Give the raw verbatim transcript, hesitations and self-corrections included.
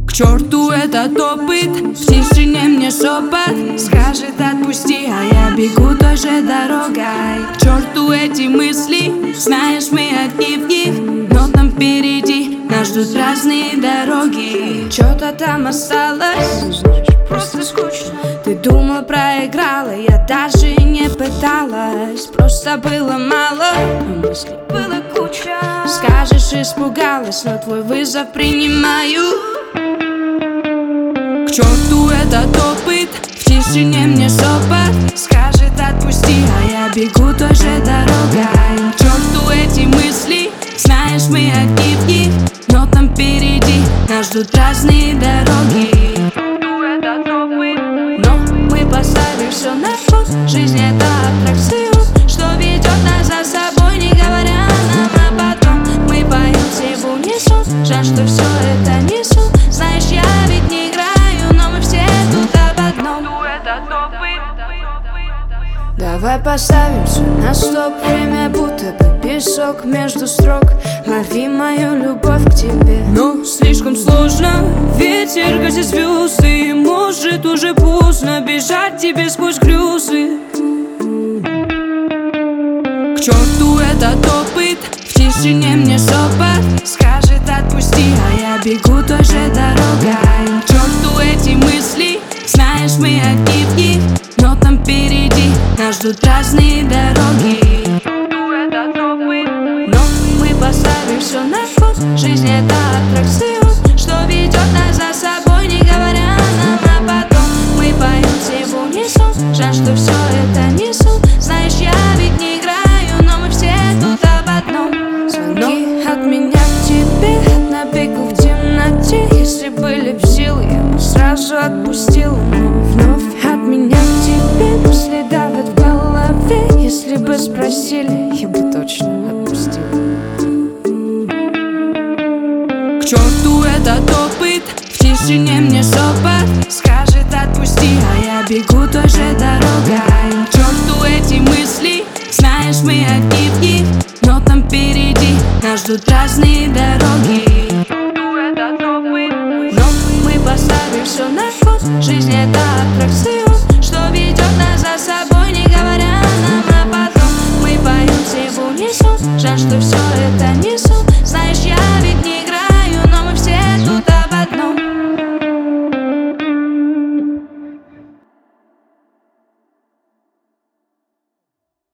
К черту этот опыт, в тишине мне шепот скажет отпусти, а я бегу той же дорогой. К черту эти мысли, знаешь, мы одни в них, но там впереди нас ждут разные дороги. Что-то там осталось, просто скучно. Ты думал, проиграла, я даже не пыталась. Просто было мало, а мыслей было куча. Скажешь, испугалась, но твой вызов принимаю. К черту этот опыт, в тишине мне шепот скажет отпусти, а я бегу той же дорогой. К черту эти мысли, знаешь, мы одни в них, но там впереди нас ждут разные дороги. Но мы поставим все на ход, жизнь это аттракцион, что ведет нас за собой, не говоря нам, а потом мы поем все в унисон. Жаль, что все это не сон, знаешь, я ведь не играю, но мы все тут об одном. Давай поставим все на стоп, время будто бы песок между строк. Лови мою любовь к тебе. Но слишком сложно, ветер гасит звезды, и может уже поздно бежать тебе сквозь грезы. К черту этот опыт, в тишине мне шепот скажет отпусти, а я бегу той же дорогой. К черту эти мысли, знаешь, мы одни в них, но там впереди нас ждут разные дороги. Но мы поставим все на ход, жизнь это аттракцион, что ведет нас за собой, не говоря нам, а потом мы поем все в унисон. Жаль, что все это не сон, знаешь, я ведь не играю, но мы все тут об одном. Звонки от меня к тебе, на бегу в темноте. Если были б силы, я бы сразу отпустила, но вновь от меня к тебе мысли давят в голове. Если бы спросили, я бы точно отпустил. К черту этот опыт, в тишине мне шепот скажет отпусти, а я бегу той же дорогой. К черту эти мысли, знаешь, мы одни в них, но там впереди нас ждут разные дороги. Но мы поставим все на ход, жизнь это аттракцион, что ведет нас за собой, не говоря нам, а потом мы поем все в унисон. Жаль, что все